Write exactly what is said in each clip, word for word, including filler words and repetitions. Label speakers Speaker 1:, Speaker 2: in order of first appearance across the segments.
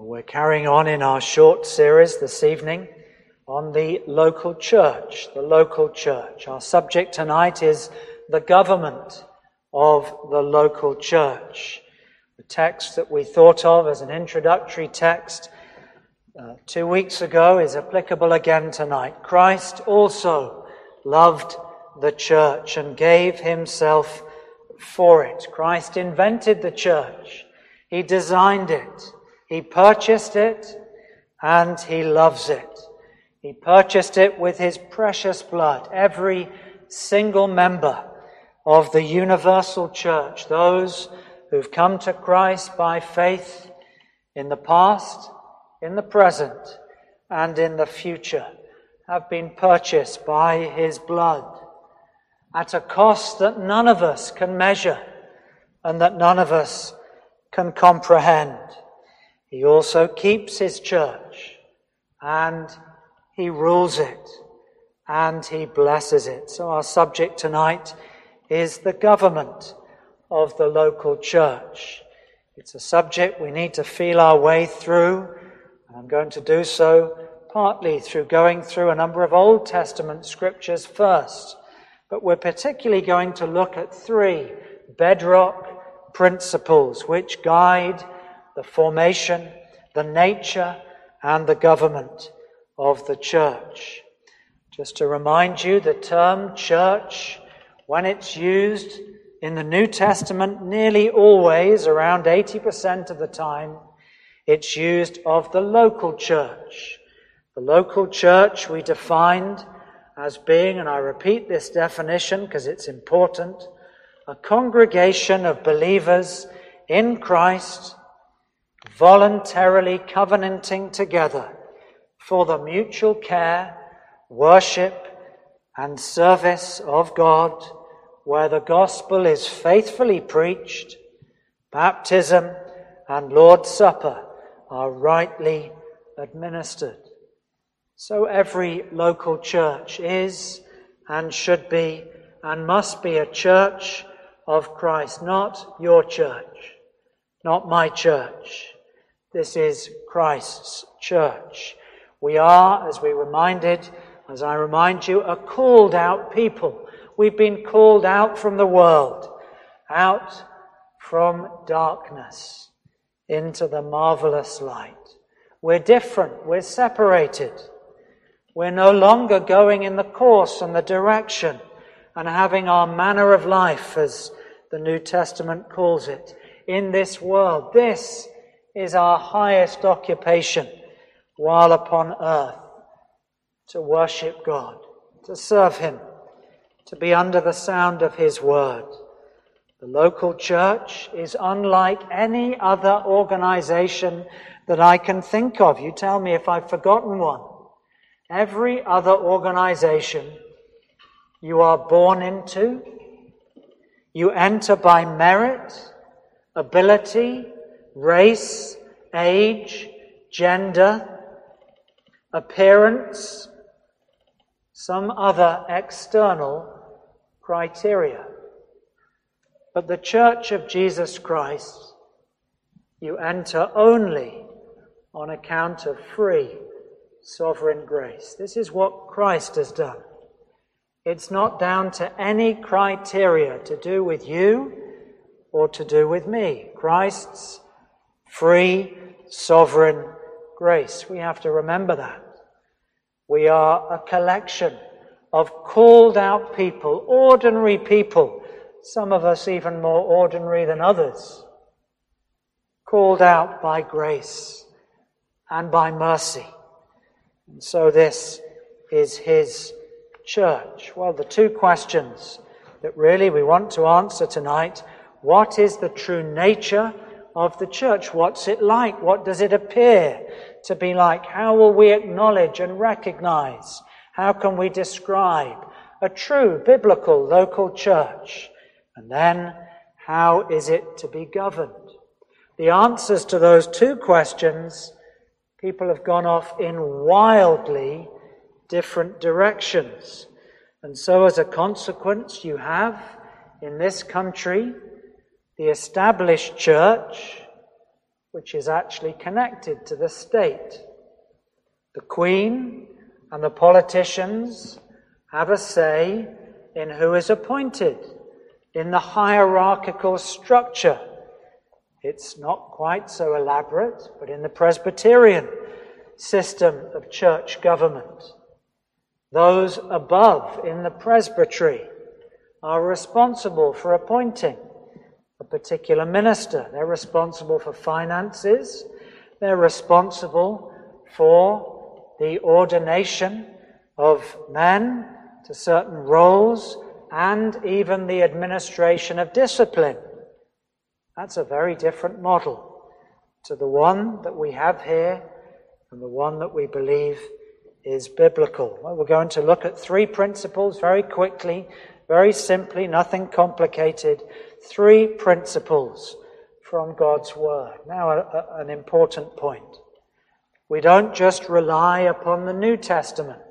Speaker 1: We're carrying on in our short series this evening on the local church, the local church. Our subject tonight is the government of the local church. The text that we thought of as an introductory text uh, two weeks ago is applicable again tonight. Christ also loved the church and gave himself for it. Christ invented the church. He designed it. He purchased it, and he loves it. He purchased it with his precious blood. Every single member of the universal church, those who've come to Christ by faith in the past, in the present, and in the future, have been purchased by his blood at a cost that none of us can measure and that none of us can comprehend. He also keeps his church, and he rules it, and he blesses it. So our subject tonight is the government of the local church. It's a subject we need to feel our way through, and I'm going to do so partly through going through a number of Old Testament scriptures first. But we're particularly going to look at three bedrock principles which guide the formation, the nature, and the government of the church. Just to remind you, the term church, when it's used in the New Testament, nearly always, around eighty percent of the time, it's used of the local church. The local church we defined as being, and I repeat this definition because it's important, a congregation of believers in Christ voluntarily covenanting together for the mutual care, worship, and service of God, where the gospel is faithfully preached, baptism and Lord's Supper are rightly administered. So every local church is and should be and must be a church of Christ, not your church, not my church. This is Christ's church. We are, as we reminded, as I remind you, a called out people. We've been called out from the world, out from darkness into the marvelous light. We're different. We're separated. We're no longer going in the course and the direction and having our manner of life, as the New Testament calls it, in this world. This is our highest occupation while upon earth, to worship God, to serve him, to be under the sound of his word. The local church is unlike any other organization that I can think of. You tell me if I've forgotten one. Every other organization you are born into, you enter by merit, ability, race, age, gender, appearance, some other external criteria. But the Church of Jesus Christ, you enter only on account of free, sovereign grace. This is what Christ has done. It's not down to any criteria to do with you or to do with me. Christ's free, sovereign grace. We have to remember that. We are a collection of called out people, ordinary people, some of us even more ordinary than others, called out by grace and by mercy. And so this is his church. Well, the two questions that really we want to answer tonight: what is the true nature of the church? What's it like? What does it appear to be like? How will we acknowledge and recognize? How can we describe a true biblical local church? And then, how is it to be governed? The answers to those two questions, people have gone off in wildly different directions. And so as a consequence, you have in this country the established church which is actually connected to the state. The Queen and the politicians have a say in who is appointed, in the hierarchical structure. It's not quite so elaborate, but in the Presbyterian system of church government, those above in the presbytery are responsible for appointing a particular minister. They're responsible for finances. They're responsible for the ordination of men to certain roles and even the administration of discipline. That's a very different model to the one that we have here and the one that we believe is biblical. Well, we're going to look at three principles very quickly, very simply, nothing complicated. Three principles from God's Word. Now, a, a, an important point. We don't just rely upon the New Testament.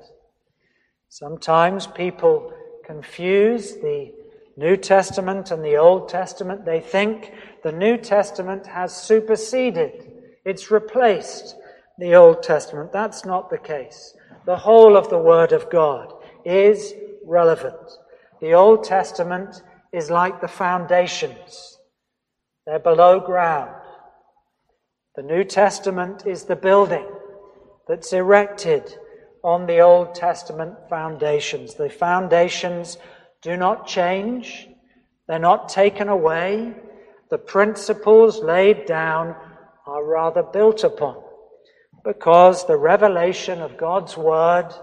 Speaker 1: Sometimes people confuse the New Testament and the Old Testament. They think the New Testament has superseded, it's replaced the Old Testament. That's not the case. The whole of the Word of God is relevant. The Old Testament is like the foundations. They're below ground. The New Testament is the building that's erected on the Old Testament foundations. The foundations do not change. They're not taken away. The principles laid down are rather built upon, because the revelation of God's Word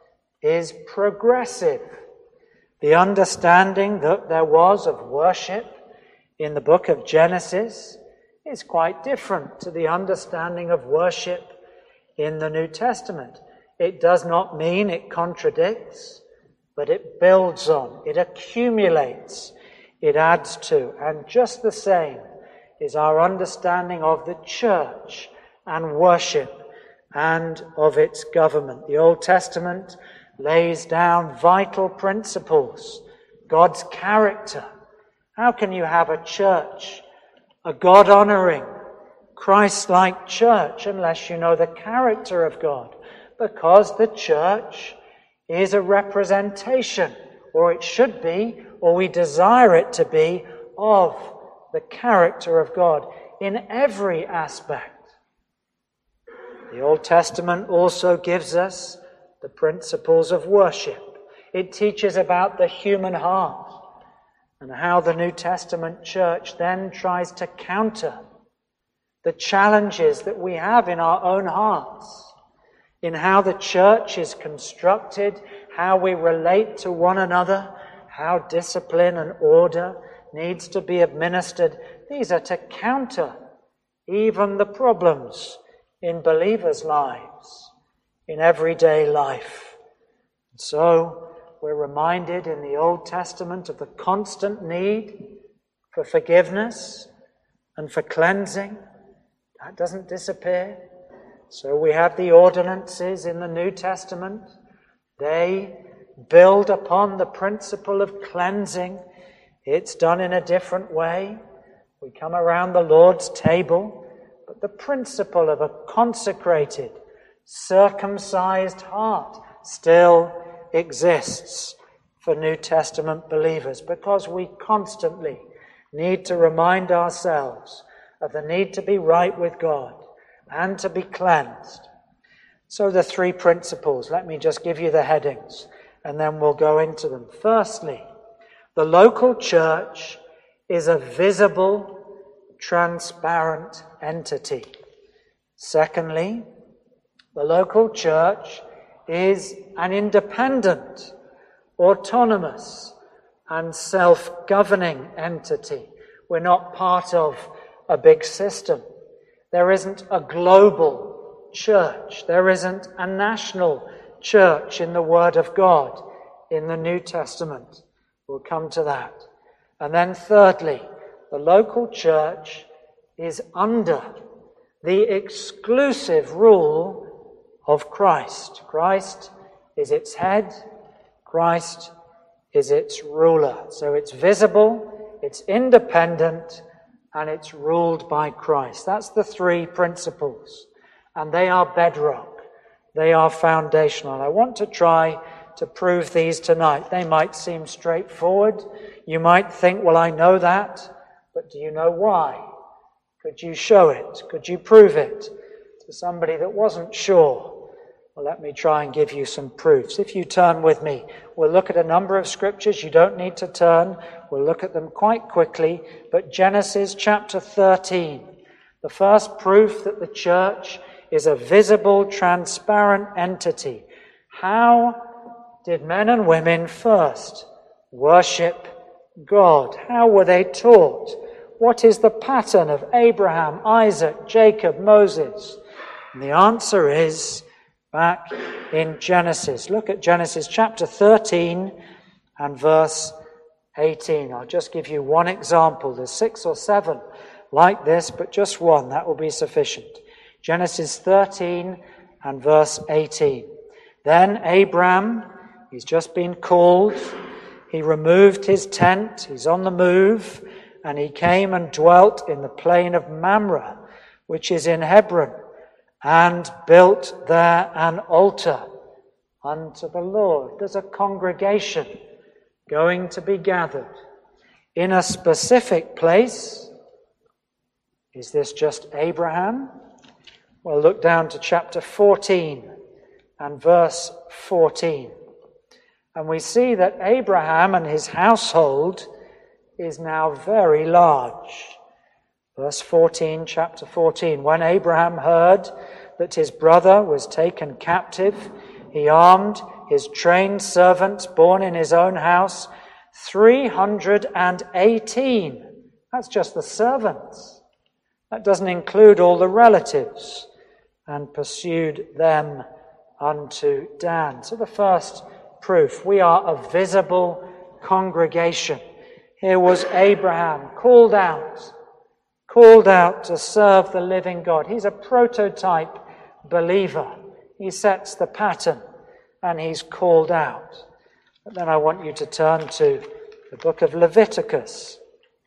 Speaker 1: is progressive. The understanding that there was of worship in the book of Genesis is quite different to the understanding of worship in the New Testament. It does not mean it contradicts, but it builds on, it accumulates, it adds to. And just the same is our understanding of the church and worship and of its government. The Old Testament lays down vital principles, God's character. How can you have a church, a God-honoring, Christ-like church, unless you know the character of God? Because the church is a representation, or it should be, or we desire it to be, of the character of God in every aspect. The Old Testament also gives us the principles of worship. It teaches about the human heart and how the New Testament church then tries to counter the challenges that we have in our own hearts, in how the church is constructed, how we relate to one another, how discipline and order needs to be administered. These are to counter even the problems in believers' lives, in everyday life. And so we're reminded in the Old Testament of the constant need for forgiveness and for cleansing. That doesn't disappear. So we have the ordinances in the New Testament. They build upon the principle of cleansing. It's done in a different way. We come around the Lord's table, but the principle of a consecrated, circumcised heart still exists for New Testament believers, because we constantly need to remind ourselves of the need to be right with God and to be cleansed. So the three principles, let me just give you the headings and then we'll go into them. Firstly, the local church is a visible, transparent entity. Secondly, the local church is an independent, autonomous, and self-governing entity. We're not part of a big system. There isn't a global church. There isn't a national church in the Word of God in the New Testament. We'll come to that. And then thirdly, the local church is under the exclusive rule of Christ. Christ is its head. Christ is its ruler. So it's visible, it's independent, and it's ruled by Christ. That's the three principles, and they are bedrock. They are foundational. And I want to try to prove these tonight. They might seem straightforward. You might think, well, I know that, but do you know why? Could you show it? Could you prove it to somebody that wasn't sure? Well, let me try and give you some proofs. If you turn with me, we'll look at a number of scriptures. You don't need to turn. We'll look at them quite quickly. But Genesis chapter thirteen, the first proof that the church is a visible, transparent entity. How did men and women first worship God? How were they taught? What is the pattern of Abraham, Isaac, Jacob, Moses? And the answer is back in Genesis. Look at Genesis chapter thirteen and verse eighteen. I'll just give you one example. There's six or seven like this, but just one. That will be sufficient. Genesis thirteen and verse eighteen. Then Abram, he's just been called. He removed his tent. He's on the move. And he came and dwelt in the plain of Mamre, which is in Hebron, and built there an altar unto the Lord. There's a congregation going to be gathered in a specific place. Is this just Abraham? Well, look down to chapter fourteen and verse fourteen. And we see that Abraham and his household is now very large. Verse fourteen, chapter fourteen. When Abraham heard that his brother was taken captive, he armed his trained servants born in his own house, three hundred eighteen. That's just the servants. That doesn't include all the relatives. And pursued them unto Dan. So the first proof, we are a visible congregation. Here was Abraham called out, called out to serve the living God. He's a prototype believer. He sets the pattern and he's called out. But then I want you to turn to the book of Leviticus.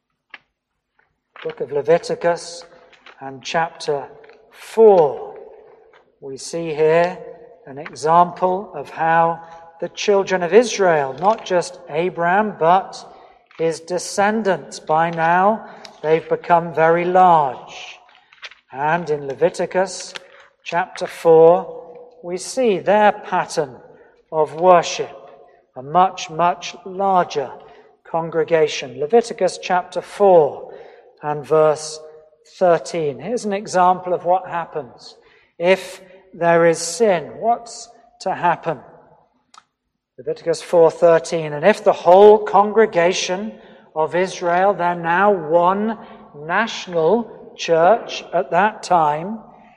Speaker 1: Book of Leviticus and chapter four. We see here an example of how the children of Israel, not just Abraham, but his descendants, by now they've become very large. And in Leviticus chapter four, we see their pattern of worship, a much, much larger congregation. Leviticus chapter four and verse thirteen. Here's an example of what happens if there is sin. What's to happen? Leviticus four thirteen, and if the whole congregation of Israel, they're now one national church at that time,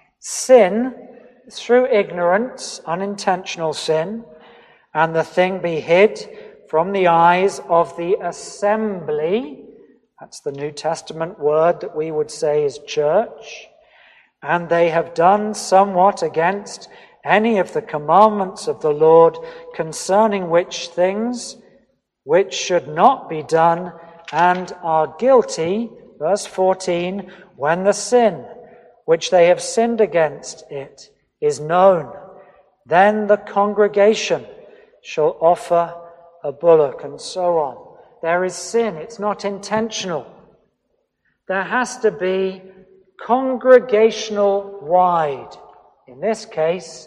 Speaker 1: sin through ignorance, unintentional sin, and the thing be hid from the eyes of the assembly, that's the New Testament word that we would say is church, and they have done somewhat against any of the commandments of the Lord concerning which things which should not be done, and are guilty, verse fourteen, when the sin which they have sinned against it is known, then the congregation shall offer a bullock, and so on. There is sin, it's not intentional. There has to be congregational wide, in this case,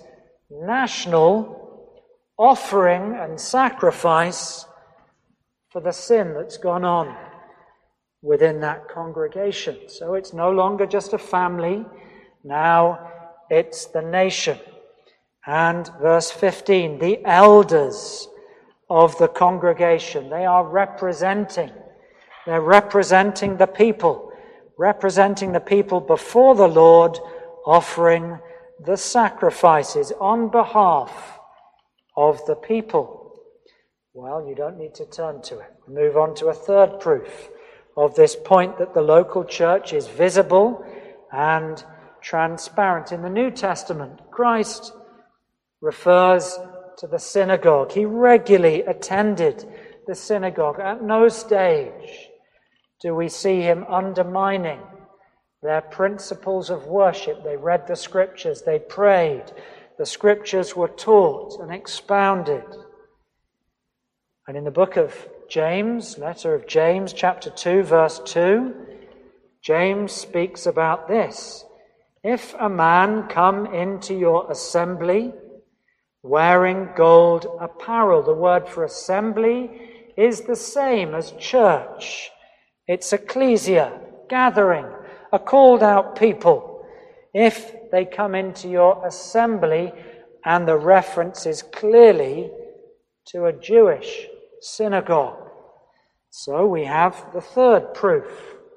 Speaker 1: national offering and sacrifice for the sin that's gone on within that congregation. So it's no longer just a family, now it's the nation. And verse fifteen, the elders of the congregation, they are representing, they're representing the people, representing the people before the Lord, offering the sacrifices on behalf of the people. Well, you don't need to turn to it. Move on to a third proof of this point that the local church is visible and transparent. In the New Testament, Christ refers to the synagogue. He regularly attended the synagogue. At no stage do we see him undermining their principles of worship. They read the scriptures, they prayed, the scriptures were taught and expounded. And in the book of James, letter of James, chapter two, verse two, James speaks about this. If a man come into your assembly wearing gold apparel, the word for assembly is the same as church. It's ecclesia, gathering, a called out people. If they come into your assembly, and the reference is clearly to a Jewish synagogue. So we have the third proof.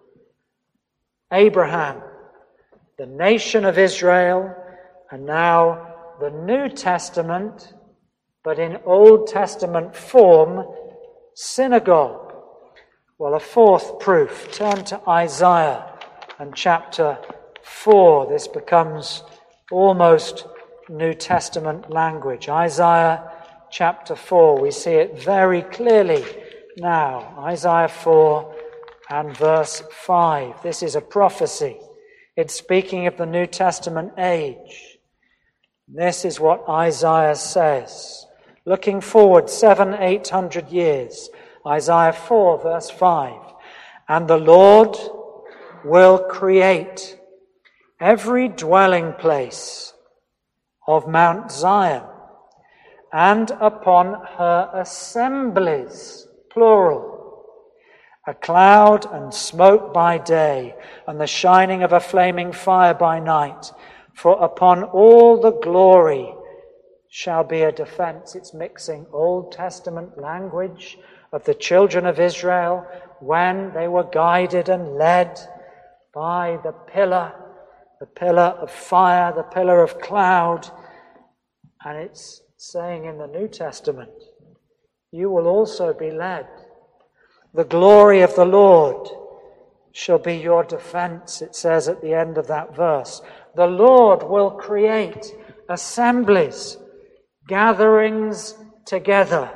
Speaker 1: Abraham, the nation of Israel, and now the New Testament, but in Old Testament form, synagogue. Well, a fourth proof. Turn to Isaiah and chapter four. This becomes almost New Testament language. Isaiah chapter four. We see it very clearly now. Isaiah four and verse five. This is a prophecy. It's speaking of the New Testament age. This is what Isaiah says. Looking forward seven, eight hundred years. Isaiah four, verse five. And the Lord will create every dwelling place of Mount Zion and upon her assemblies, plural, a cloud and smoke by day and the shining of a flaming fire by night. For upon all the glory shall be a defense. It's mixing Old Testament language of the children of Israel when they were guided and led by the pillar, the pillar of fire, the pillar of cloud. And it's saying in the New Testament, you will also be led. The glory of the Lord shall be your defense, it says at the end of that verse. The Lord will create assemblies, gatherings together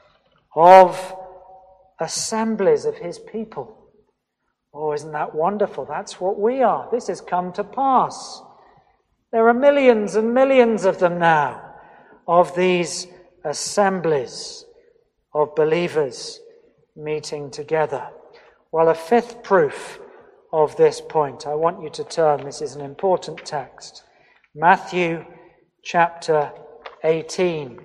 Speaker 1: of assemblies of his people. Oh, isn't that wonderful? That's what we are. This has come to pass. There are millions and millions of them now, of these assemblies of believers meeting together. Well, a fifth proof of this point, I want you to turn, this is an important text. Matthew chapter eighteen.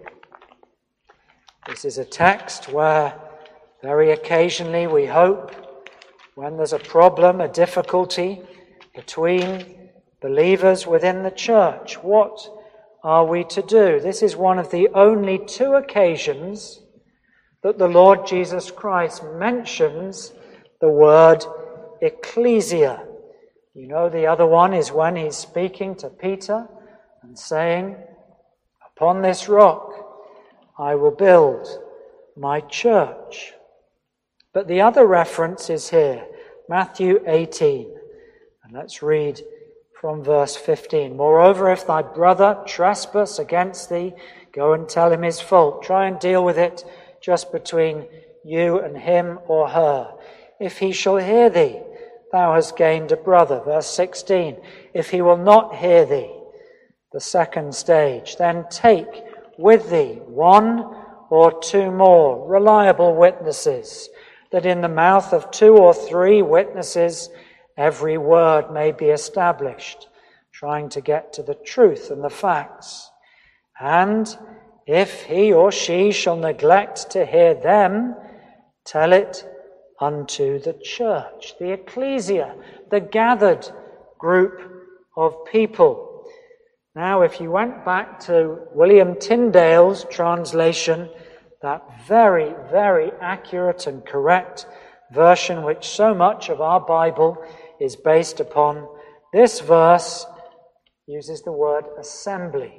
Speaker 1: This is a text where very occasionally we hope, when there's a problem, a difficulty between believers within the church, what are we to do? This is one of the only two occasions that the Lord Jesus Christ mentions the word ecclesia. You know, the other one is when he's speaking to Peter and saying, upon this rock I will build my church. But the other reference is here, Matthew eighteen. And let's read from verse fifteen. Moreover, if thy brother trespass against thee, go and tell him his fault. Try and deal with it just between you and him or her. If he shall hear thee, thou hast gained a brother. Verse sixteen. If he will not hear thee, the second stage, then take with thee one or two more reliable witnesses, that in the mouth of two or three witnesses every word may be established, trying to get to the truth and the facts. And if he or she shall neglect to hear them, tell it unto the church, the ecclesia, the gathered group of people. Now, if you went back to William Tyndale's translation, that very, very accurate and correct version which so much of our Bible is based upon, this verse uses the word assembly,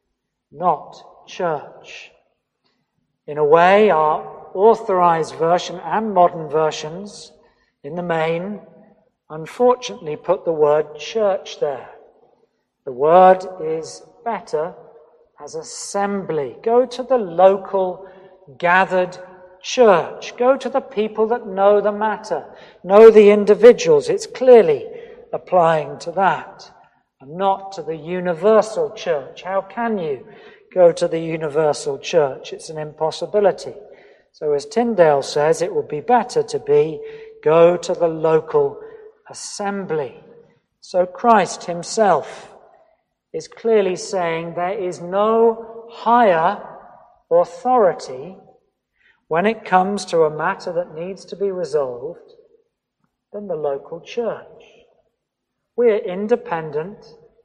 Speaker 1: not church. In a way, our authorized version and modern versions, in the main, unfortunately put the word church there. The word is better as assembly. Go to the local gathered church. Go to the people that know the matter, know the individuals. It's clearly applying to that, and not to the universal church. How can you go to the universal church? It's an impossibility. So as Tyndale says, it would be better to be go to the local assembly. So Christ himself is clearly saying there is no higher authority when it comes to a matter that needs to be resolved than the local church. We are independent,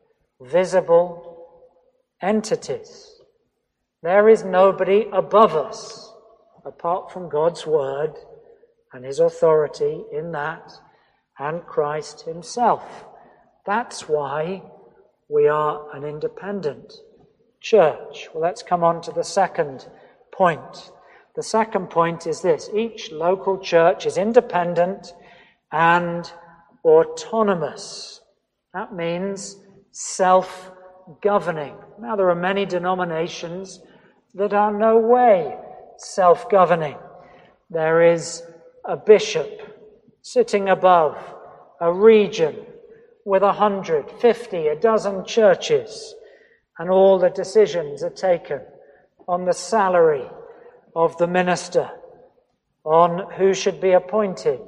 Speaker 1: visible entities. There is nobody above us apart from God's word and his authority in that, and Christ himself. That's why we are an independent church. Well, let's come on to the second point. The second point is this: each local church is independent and autonomous. That means self-governing. Now, there are many denominations that are no way self-governing. There is a bishop sitting above a region with a hundred, fifty, a dozen churches, and all the decisions are taken on the salary of the minister, on who should be appointed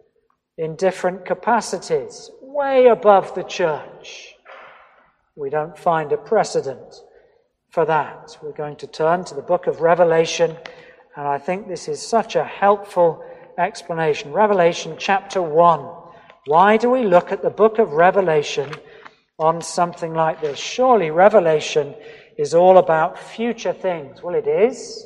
Speaker 1: in different capacities, way above the church. We don't find a precedent for that. We're going to turn to the book of Revelation, and I think this is such a helpful explanation. Revelation chapter one. Why do we look at the book of Revelation on something like this? Surely Revelation is all about future things. Well, it is.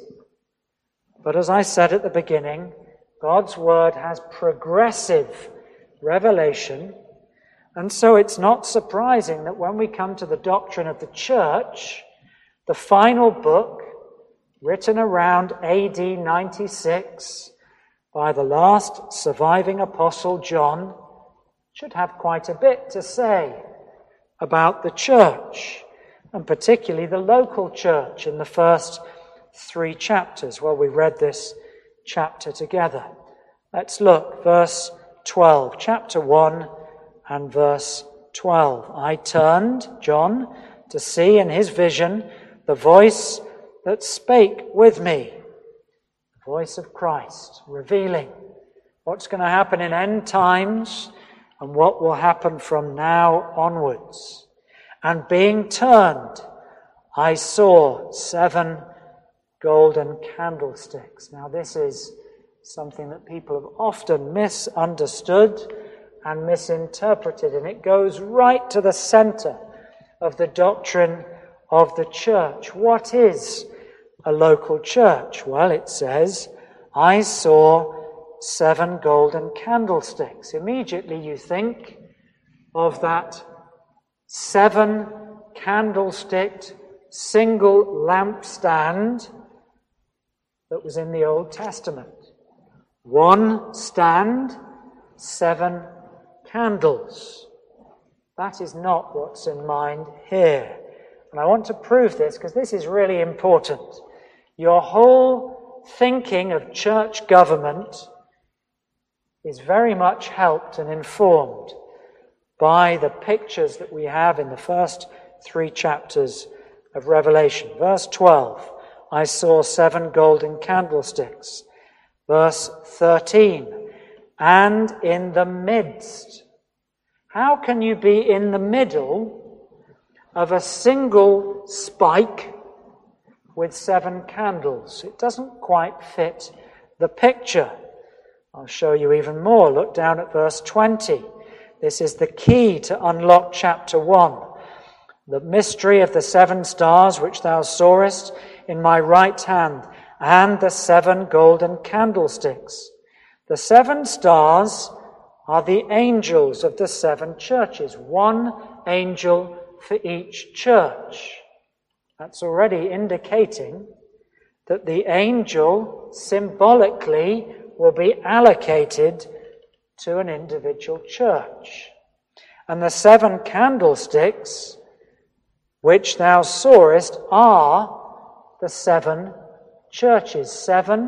Speaker 1: But as I said at the beginning, God's word has progressive revelation. And so it's not surprising that when we come to the doctrine of the church, the final book, written around A D ninety-six by the last surviving apostle John, should have quite a bit to say about the church, and particularly the local church in the first three chapters. Well, we read this chapter together. Let's look, verse twelve, chapter one and verse twelve. I turned, John, to see in his vision the voice that spake with me, the voice of Christ, revealing what's going to happen in end times and what will happen from now onwards. And being turned, I saw seven golden candlesticks. Now, this is something that people have often misunderstood and misinterpreted, and it goes right to the center of the doctrine of the church. What is a local church? Well, it says, I saw seven golden candlesticks. Immediately you think of that seven candlesticked single lampstand that was in the Old Testament. One stand, seven candles. That is not what's in mind here. And I want to prove this because this is really important. Your whole thinking of church government is very much helped and informed by the pictures that we have in the first three chapters of Revelation. Verse twelve, I saw seven golden candlesticks. Verse thirteen, and in the midst. How can you be in the middle of a single spike with seven candles? It doesn't quite fit the picture. I'll show you even more. Look down at verse twenty. This is the key to unlock chapter one. The mystery of the seven stars which thou sawest in my right hand, and the seven golden candlesticks. The seven stars are the angels of the seven churches. One angel for each church. That's already indicating that the angel symbolically will be allocated to an individual church. And the seven candlesticks which thou sawest are the seven churches. Seven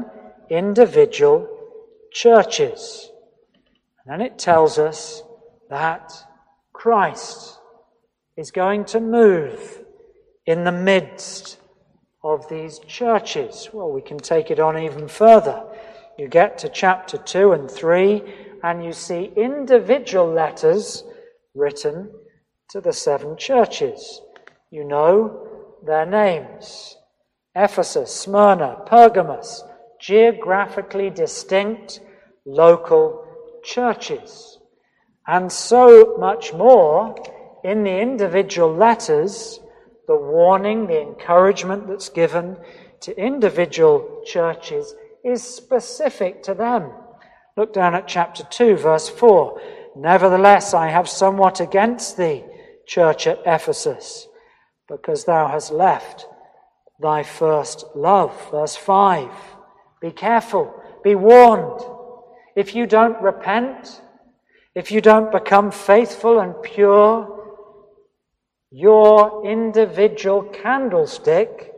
Speaker 1: individual churches. And then it tells us that Christ is going to move in the midst of these churches. Well, we can take it on even further. You get to chapter two and three, and you see individual letters written to the seven churches. You know their names: Ephesus, Smyrna, Pergamos, geographically distinct local churches. And so much more in the individual letters, the warning, the encouragement that's given to individual churches is specific to them. Look down at chapter two, verse four. Nevertheless, I have somewhat against thee, church at Ephesus, because thou hast left thy first love. Verse five. Be careful, be warned. If you don't repent, if you don't become faithful and pure, your individual candlestick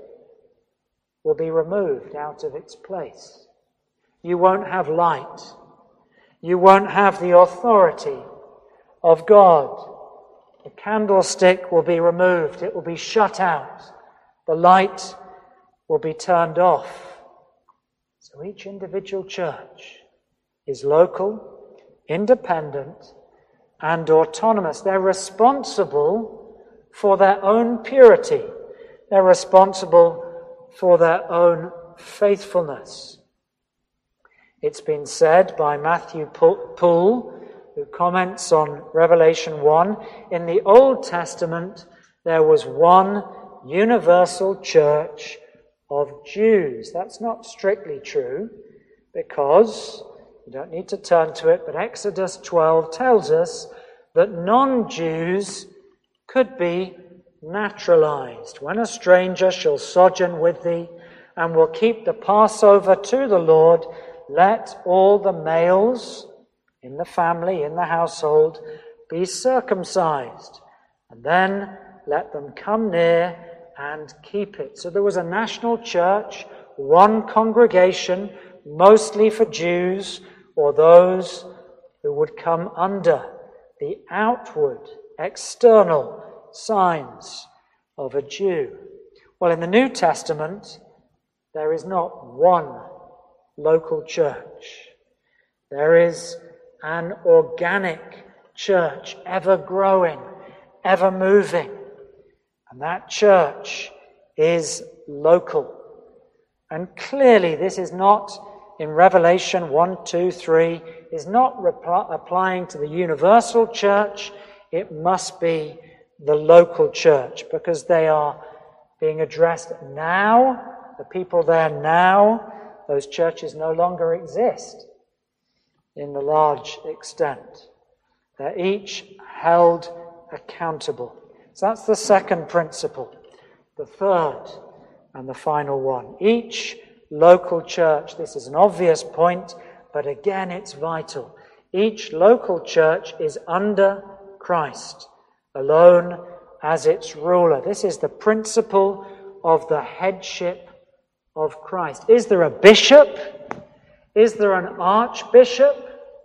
Speaker 1: will be removed out of its place. You won't have light. You won't have the authority of God. The candlestick will be removed. It will be shut out. The light will be turned off. So each individual church is local, independent, and autonomous. They're responsible for their own purity. They're responsible for their own faithfulness. It's been said by Matthew Poole, who comments on Revelation one, in the Old Testament there was one universal church of Jews. That's not strictly true, because, you don't need to turn to it, but Exodus twelve tells us that non-Jews could be naturalized. When a stranger shall sojourn with thee, and will keep the Passover to the Lord, let all the males in the family, in the household, be circumcised, and then let them come near and keep it. So there was a national church, one congregation, mostly for Jews or those who would come under the outward, external signs of a Jew. Well, in the New Testament, there is not one local church. There is an organic church, ever growing, ever moving. And that church is local. And clearly this is not, in Revelation one, two, three, is not repl- applying to the universal church. It must be the local church, because they are being addressed now. The people there now, those churches no longer exist in the large extent. They're each held accountable. So that's the second principle. The third and the final one. Each local church, this is an obvious point, but again it's vital. Each local church is under Christ, alone as its ruler. This is the principle of the headship of Christ. Is there a bishop? Is there an archbishop?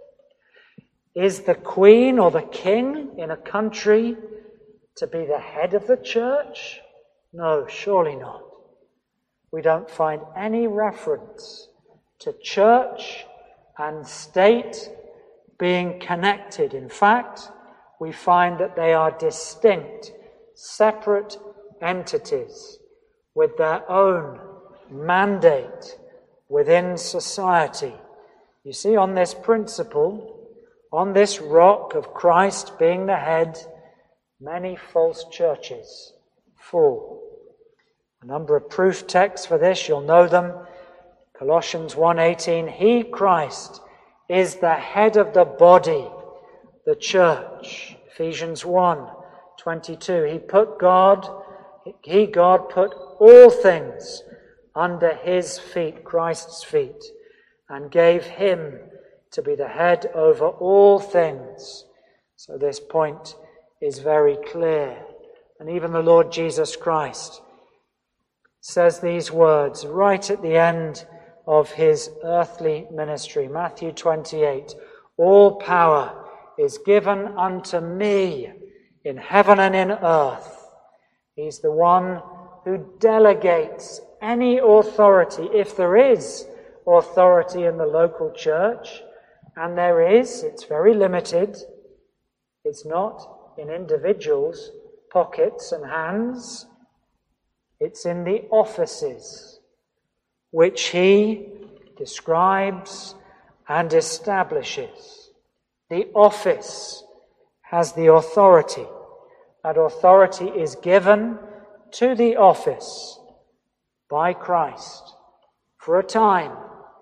Speaker 1: Is the queen or the king in a country to be the head of the church? No, surely not. We don't find any reference to church and state being connected. In fact, we find that they are distinct, separate entities with their own mandate within society. You see, on this principle, on this rock of Christ being the head, many false churches fall. A number of proof texts for this, you'll know them. Colossians one eighteen, He, Christ, is the head of the body, the church. Ephesians one twenty-two, He put God, He, God, put all things under His feet, Christ's feet, and gave Him to be the head over all things. So this point is very clear. And even the Lord Jesus Christ says these words right at the end of his earthly ministry. Matthew twenty-eight, all power is given unto me in heaven and in earth. He's the one who delegates any authority, if there is authority in the local church, and there is, it's very limited. It's not in individuals' pockets and hands. It's in the offices which he describes and establishes. The office has the authority. That authority is given to the office by Christ for a time,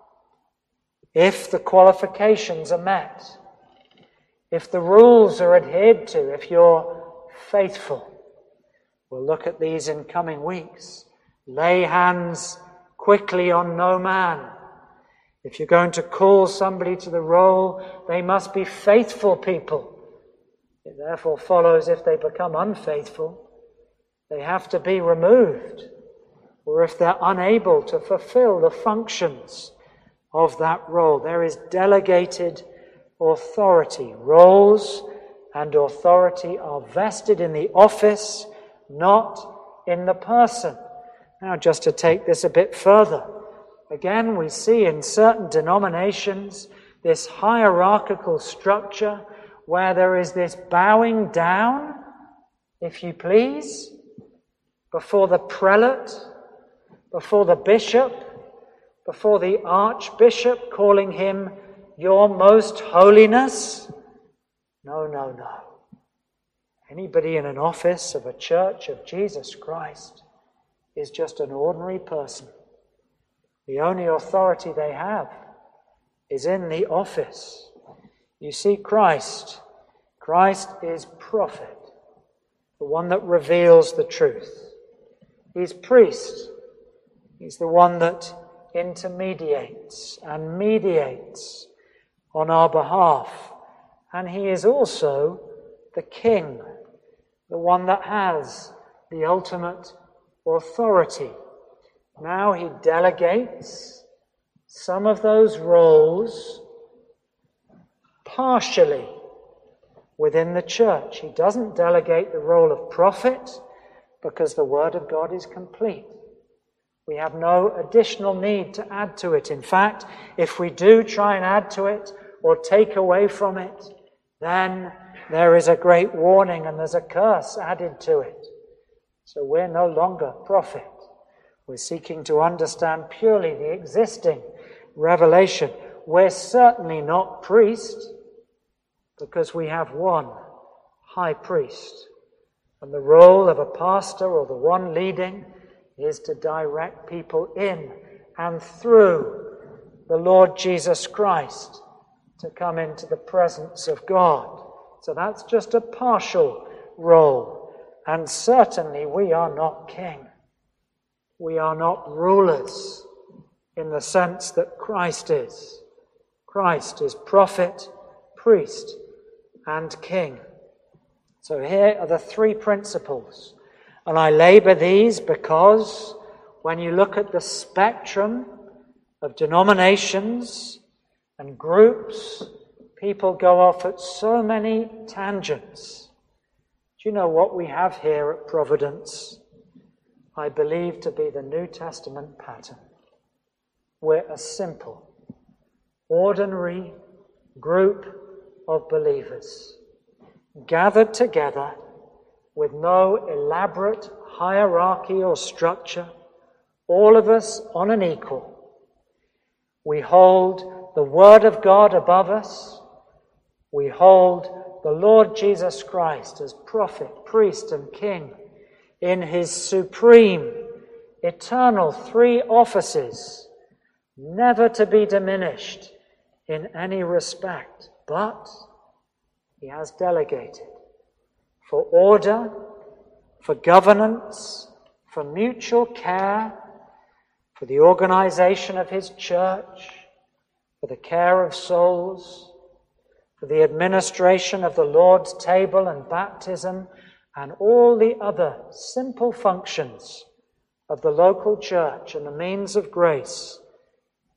Speaker 1: if the qualifications are met, if the rules are adhered to, if you're faithful. We'll look at these in coming weeks. Lay hands quickly on no man. If you're going to call somebody to the roll, they must be faithful people. It therefore follows if they become unfaithful, they have to be removed, or if they're unable to fulfill the functions of that role. There is delegated authority. Roles and authority are vested in the office, not in the person. Now, just to take this a bit further, again, we see in certain denominations this hierarchical structure where there is this bowing down, if you please, before the prelate, before the bishop, before the archbishop, calling him your most holiness. No, no, no. Anybody in an office of a church of Jesus Christ is just an ordinary person. The only authority they have is in the office. You see, Christ, Christ is prophet, the one that reveals the truth. He's priest. He's the one that intermediates and mediates on our behalf. And he is also the king, the one that has the ultimate authority. Now he delegates some of those roles partially within the church. He doesn't delegate the role of prophet because the word of God is complete. We have no additional need to add to it. In fact, if we do try and add to it or take away from it, then there is a great warning and there's a curse added to it. So we're no longer prophet. We're seeking to understand purely the existing revelation. We're certainly not priest because we have one high priest. And the role of a pastor or the one leading is to direct people in and through the Lord Jesus Christ to come into the presence of God. So that's just a partial role. And certainly we are not king. We are not rulers in the sense that Christ is. Christ is prophet, priest, and king. So here are the three principles. And I labor these because when you look at the spectrum of denominations and groups, people go off at so many tangents. Do you know what we have here at Providence? I believe to be the New Testament pattern. We're a simple, ordinary group of believers gathered together with no elaborate hierarchy or structure, all of us on an equal. We hold the Word of God above us. We hold the Lord Jesus Christ as prophet, priest, and king in his supreme, eternal three offices, never to be diminished in any respect, but he has delegated for order, for governance, for mutual care, for the organization of his church, for the care of souls, for the administration of the Lord's table and baptism, and all the other simple functions of the local church and the means of grace.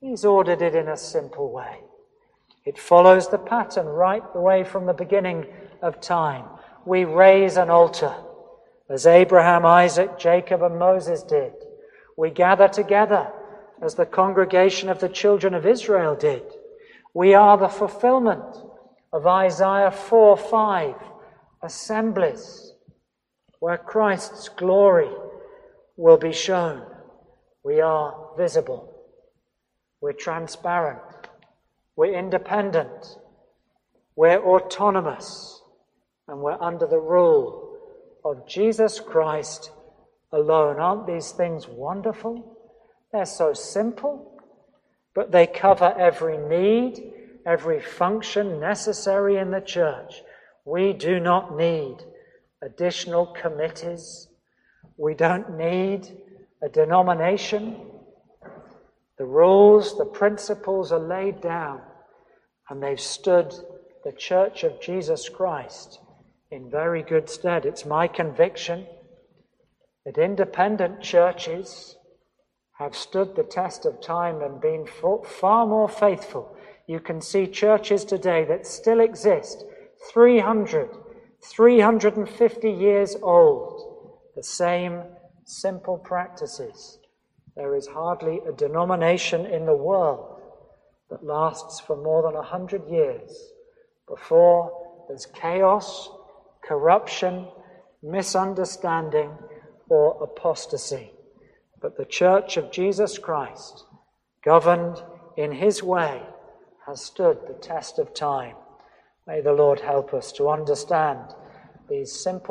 Speaker 1: He's ordered it in a simple way. It follows the pattern right the way from the beginning of time. We raise an altar, as Abraham, Isaac, Jacob, and Moses did. We gather together, as the congregation of the children of Israel did. We are the fulfillment of Isaiah four five, assemblies where Christ's glory will be shown. We are visible. We're transparent. We're independent. We're autonomous. And we're under the rule of Jesus Christ alone. Aren't these things wonderful? They're so simple, but they cover every need, every function necessary in the church. We do not need additional committees. We don't need a denomination. The rules, the principles are laid down, and they've stood the Church of Jesus Christ in very good stead. It's my conviction that independent churches have stood the test of time and been far more faithful. You can see churches today that still exist, three hundred, three hundred fifty years old, the same simple practices. There is hardly a denomination in the world that lasts for more than a hundred years before there's chaos, corruption, misunderstanding, or apostasy. But the Church of Jesus Christ, governed in his way, has stood the test of time. May the Lord help us to understand these simple